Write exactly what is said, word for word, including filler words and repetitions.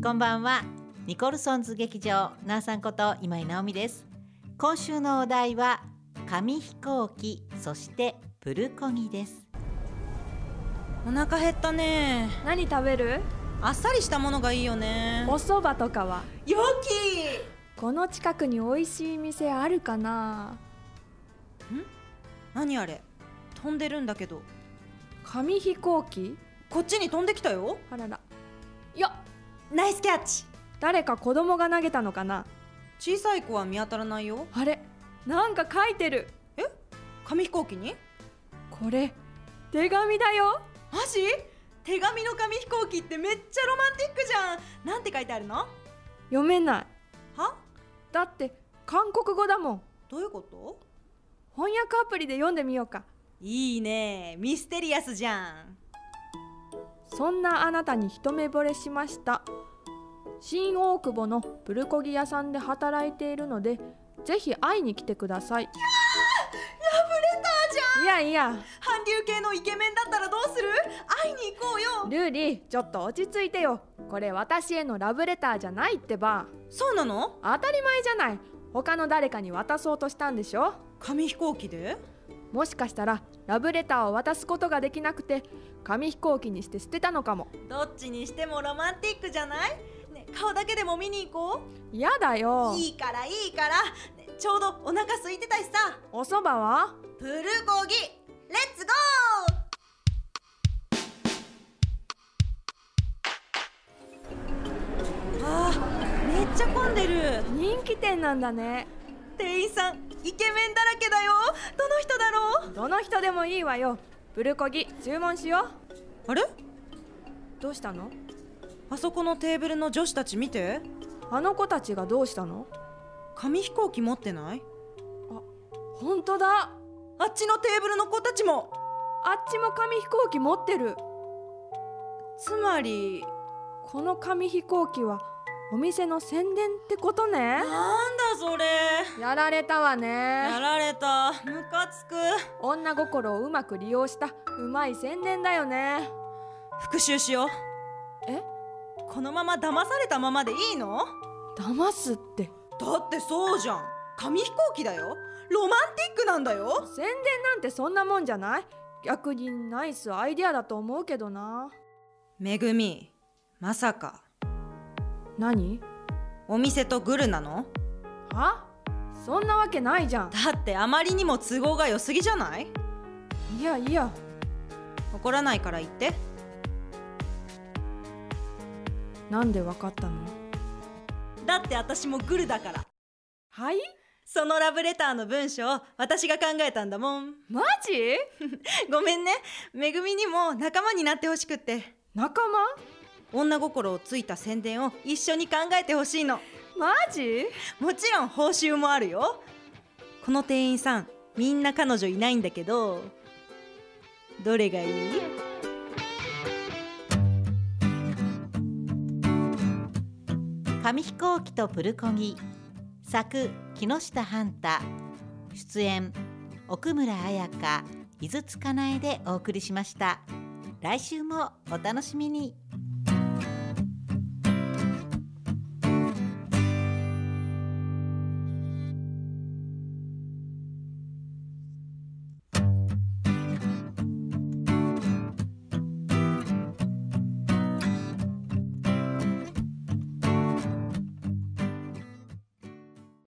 こんばんは。ニコルソンズ劇場なあさんこと今井直美です。今週のお題は紙飛行機、そしてプルコギです。 お腹減ったね。 何食べる？ あっさりしたものがいいよね。 お蕎麦とかは？ よき。 この近くに美味しい店あるかな？ん？ 何あれ？飛んでるんだけど。 紙飛行機？ こっちに飛んできたよ。 あらら。よっ、 ナイスキャッチ。 誰か子供が投げたのかな？ 小さい子は見当たらないよ。 あれ、なんか書いてる。 え？紙飛行機に？ これ手紙だよ。 マジ？手紙の紙飛行機ってめっちゃロマンティックじゃん。なんて書いてあるの？ 読めない。 は？ だって韓国語だもん。 どういうこと？ 翻訳アプリで読んでみようか。 いいね、ミステリアスじゃん。 そんなあなたに一目惚れしました。新大久保のプルコギ屋さんで働いているので、ぜひ会いに来てください。 キャー、ラブレターじゃん。 いやいや、 韓流系のイケメンだったらどうする？会いに行こうよ。 ルーリー、ちょっと落ち着いてよ。これ私へのラブレターじゃないってば。 そうなの？ 当たり前じゃない。他の誰かに渡そうとしたんでしょ。 紙飛行機で？ もしかしたらラブレターを渡すことができなくて紙飛行機にして捨てたのかも。 どっちにしてもロマンティックじゃない？ね、顔だけでも見に行こう。やだよ。 いいからいいから、ね、ちょうどお腹空いてたしさ。 お蕎麦は？ プルコギ、レッツゴー。あー、めっちゃ混んでる。 人気店なんだね。 店員さんイケメンだらけだよ。どの人だろう？ どの人でもいいわよ。プルコギ注文しよう。あれ？どうしたの？ あそこのテーブルの女子たち見て。 あの子たちがどうしたの？ 紙飛行機持ってない？ あ、ほんとだ。 あっちのテーブルの子たちも。 あっちも紙飛行機持ってる。 つまりこの紙飛行機はお店の宣伝ってことね。 なんだそれ。 やられたわね。 やられた。ムカつく。 女心をうまく利用したうまい宣伝だよね。 復習しよう。 え？ このまま騙されたままでいいの？ 騙すって。 だってそうじゃん。紙飛行機だよ。ロマンティックなんだよ。 宣伝なんてそんなもんじゃない？逆にナイスアイデアだと思うけどな。 めぐみ、まさか。 何？ お店とグルなの？ は？そんなわけないじゃん。 だってあまりにも都合が良すぎじゃない？ いやいや。 怒らないから言って。 なんでわかったの？ だって私もグルだから。 はい？ そのラブレターの文章私が考えたんだもん。 マジ？ ごめんね、めぐみにも仲間になってほしくって。 仲間？ 女心をついた宣伝を一緒に考えてほしいの。 マジ？ もちろん報酬もあるよ。この店員さんみんな彼女いないんだけど、どれがいい？ 紙飛行機とプルコギ、作木下半太、出演奥村彩香、井筒かなえでお送りしました。来週もお楽しみに。